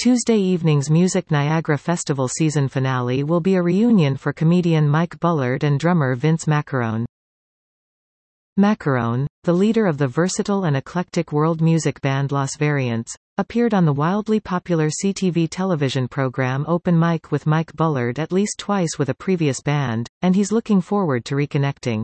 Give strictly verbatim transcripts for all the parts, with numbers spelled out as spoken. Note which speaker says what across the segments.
Speaker 1: Tuesday evening's Music Niagara Festival season finale will be a reunion for comedian Mike Bullard and drummer Vince Macarone. Macarone, the leader of the versatile and eclectic world music band Los Variants, appeared on the wildly popular C T V television program Open Mic with Mike Bullard at least twice with a previous band, and he's looking forward to reconnecting.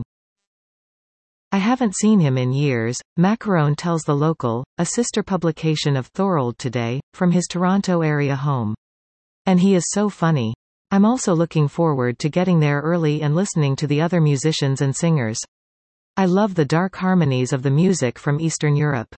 Speaker 1: "I haven't seen him in years," Macarone tells The Local, a sister publication of Thorold Today, from his Toronto area home. "And he is so funny. I'm also looking forward to getting there early and listening to the other musicians and singers. I love the dark harmonies of the music from Eastern Europe."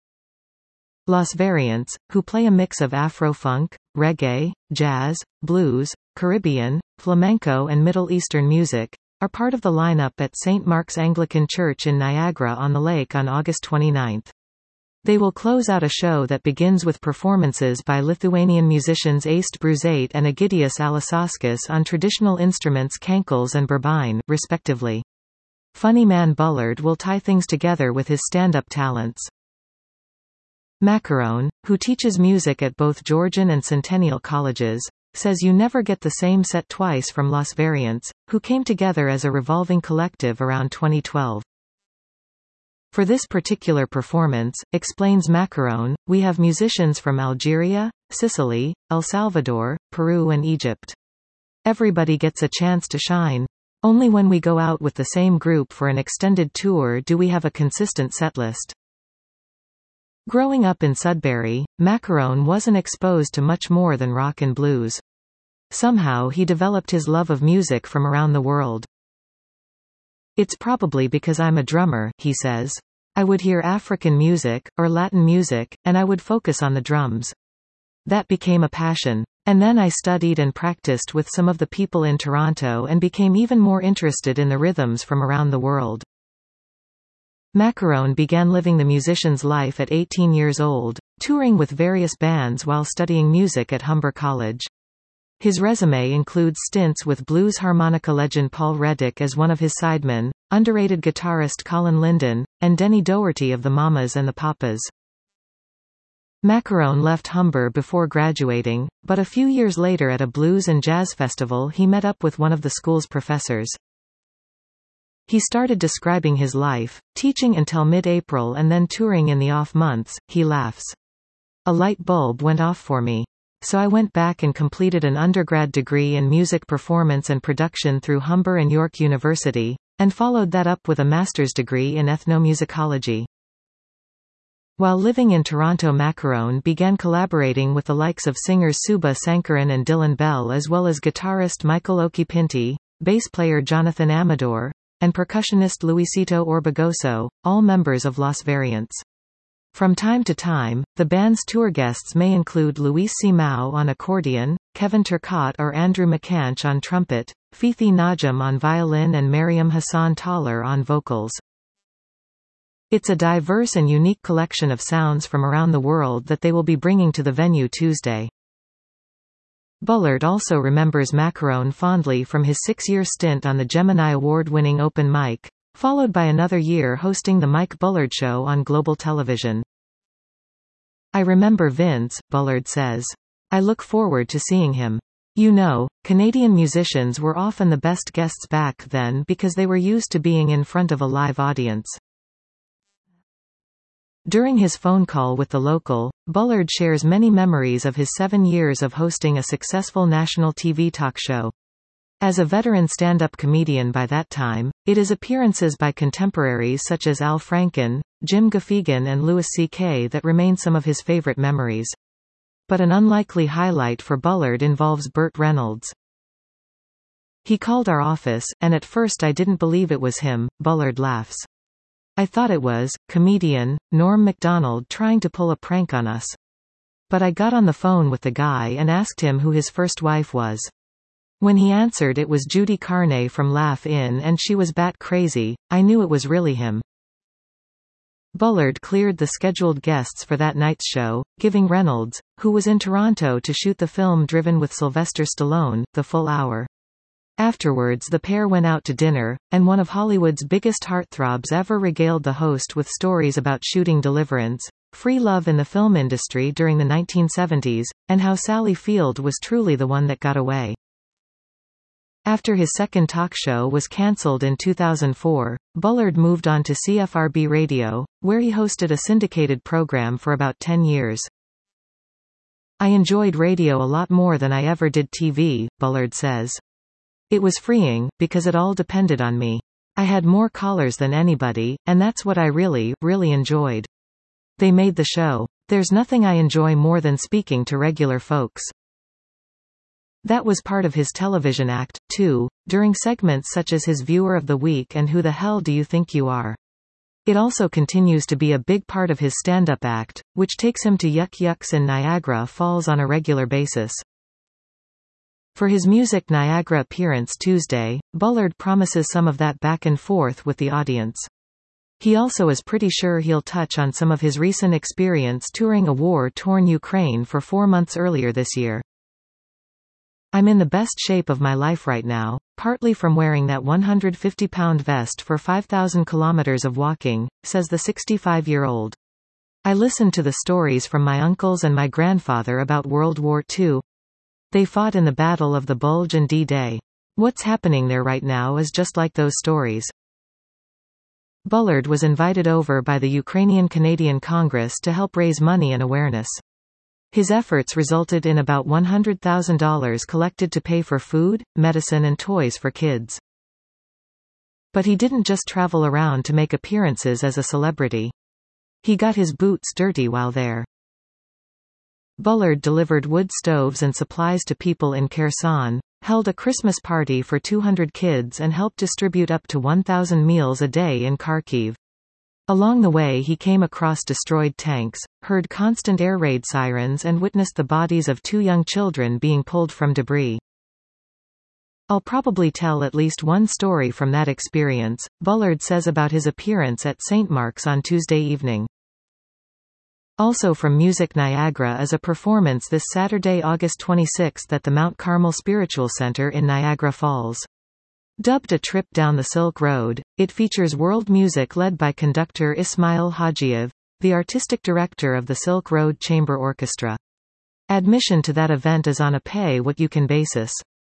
Speaker 1: Los Variants, who play a mix of Afro-funk, reggae, jazz, blues, Caribbean, flamenco and Middle Eastern music, are part of the lineup at Saint Mark's Anglican Church in Niagara-on-the-Lake on August twenty-ninth. They will close out a show that begins with performances by Lithuanian musicians Aist Bruzate and Egidius Alasauskas on traditional instruments kankles and burbine, respectively. Funny man Bullard will tie things together with his stand-up talents. Macarone, who teaches music at both Georgian and Centennial colleges, says you never get the same set twice from Los Variants, who came together as a revolving collective around twenty twelve. "For this particular performance," explains Macarone, "we have musicians from Algeria, Sicily, El Salvador, Peru and Egypt. Everybody gets a chance to shine. Only when we go out with the same group for an extended tour do we have a consistent setlist." Growing up in Sudbury, Macarone wasn't exposed to much more than rock and blues. Somehow he developed his love of music from around the world. "It's probably because I'm a drummer," he says. "I would hear African music, or Latin music, and I would focus on the drums. That became a passion. And then I studied and practiced with some of the people in Toronto and became even more interested in the rhythms from around the world." Macarone began living the musician's life at eighteen years old, touring with various bands while studying music at Humber College. His resume includes stints with blues harmonica legend Paul Reddick as one of his sidemen, underrated guitarist Colin Linden, and Denny Doherty of the Mamas and the Papas. Macarone left Humber before graduating, but a few years later at a blues and jazz festival he met up with one of the school's professors. He started describing his life, teaching until mid-April and then touring in the off months. He laughs. "A light bulb went off for me. So I went back and completed an undergrad degree in music performance and production through Humber and York University, and followed that up with a master's degree in ethnomusicology." While living in Toronto, Macarone began collaborating with the likes of singers Suba Sankaran and Dylan Bell as well as guitarist Michael Okipinti, bass player Jonathan Amador, and percussionist Luisito Orbegoso, all members of Los Variants. From time to time, the band's tour guests may include Luis C. Mao on accordion, Kevin Turcotte or Andrew McCanch on trumpet, Fifi Najam on violin and Mariam Hassan Taller on vocals. It's a diverse and unique collection of sounds from around the world that they will be bringing to the venue Tuesday. Bullard also remembers Macarone fondly from his six-year stint on the Gemini Award-winning Open Mic, followed by another year hosting the Mike Bullard Show on Global Television. "I remember Vince," Bullard says. "I look forward to seeing him. You know, Canadian musicians were often the best guests back then because they were used to being in front of a live audience." During his phone call with The Local, Bullard shares many memories of his seven years of hosting a successful national T V talk show. As a veteran stand-up comedian by that time, it is appearances by contemporaries such as Al Franken, Jim Gaffigan and Louis C K that remain some of his favorite memories. But an unlikely highlight for Bullard involves Burt Reynolds. "He called our office, and at first I didn't believe it was him," Bullard laughs. "I thought it was, comedian, Norm Macdonald trying to pull a prank on us. But I got on the phone with the guy and asked him who his first wife was. When he answered it was Judy Carney from Laugh In and she was bat crazy, I knew it was really him." Bullard cleared the scheduled guests for that night's show, giving Reynolds, who was in Toronto to shoot the film Driven with Sylvester Stallone, the full hour. Afterwards the pair went out to dinner, and one of Hollywood's biggest heartthrobs ever regaled the host with stories about shooting Deliverance, free love in the film industry during the nineteen seventies, and how Sally Field was truly the one that got away. After his second talk show was cancelled in two thousand four, Bullard moved on to C F R B Radio, where he hosted a syndicated program for about ten years. "I enjoyed radio a lot more than I ever did T V," Bullard says. "It was freeing, because it all depended on me. I had more callers than anybody, and that's what I really, really enjoyed. They made the show. There's nothing I enjoy more than speaking to regular folks." That was part of his television act, too, during segments such as his Viewer of the Week and Who the Hell Do You Think You Are? It also continues to be a big part of his stand-up act, which takes him to Yuck Yucks in Niagara Falls on a regular basis. For his Music Niagara appearance Tuesday, Bullard promises some of that back and forth with the audience. He also is pretty sure he'll touch on some of his recent experience touring a war-torn Ukraine for four months earlier this year. "I'm in the best shape of my life right now, partly from wearing that one hundred fifty pound vest for five thousand kilometers of walking," says the sixty-five-year-old. "I listened to the stories from my uncles and my grandfather about World War Two. They fought in the Battle of the Bulge and D-Day. What's happening there right now is just like those stories." Bullard was invited over by the Ukrainian Canadian Congress to help raise money and awareness. His efforts resulted in about one hundred thousand dollars collected to pay for food, medicine and toys for kids. But he didn't just travel around to make appearances as a celebrity. He got his boots dirty while there. Bullard delivered wood stoves and supplies to people in Kherson, held a Christmas party for two hundred kids and helped distribute up to one thousand meals a day in Kharkiv. Along the way he came across destroyed tanks, heard constant air raid sirens and witnessed the bodies of two young children being pulled from debris. "I'll probably tell at least one story from that experience," Bullard says about his appearance at Saint Mark's on Tuesday evening. Also from Music Niagara is a performance this Saturday, August twenty-sixth at the Mount Carmel Spiritual Center in Niagara Falls. Dubbed A Trip Down the Silk Road, it features world music led by conductor Ismail Hajiev, the artistic director of the Silk Road Chamber Orchestra. Admission to that event is on a pay-what-you-can basis.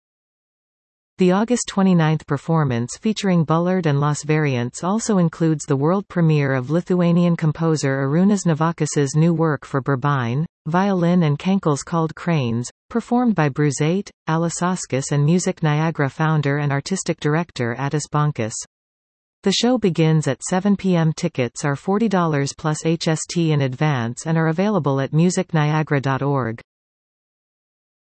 Speaker 1: The August twenty-ninth performance featuring Bullard and Los Variants also includes the world premiere of Lithuanian composer Arūnas Navakis's new work for Burbine, violin and kankles called Cranes, performed by Bruzate, Alisauskas and Music Niagara founder and artistic director Atis Bonkas. The show begins at seven p m Tickets are forty dollars plus H S T in advance and are available at music niagara dot org.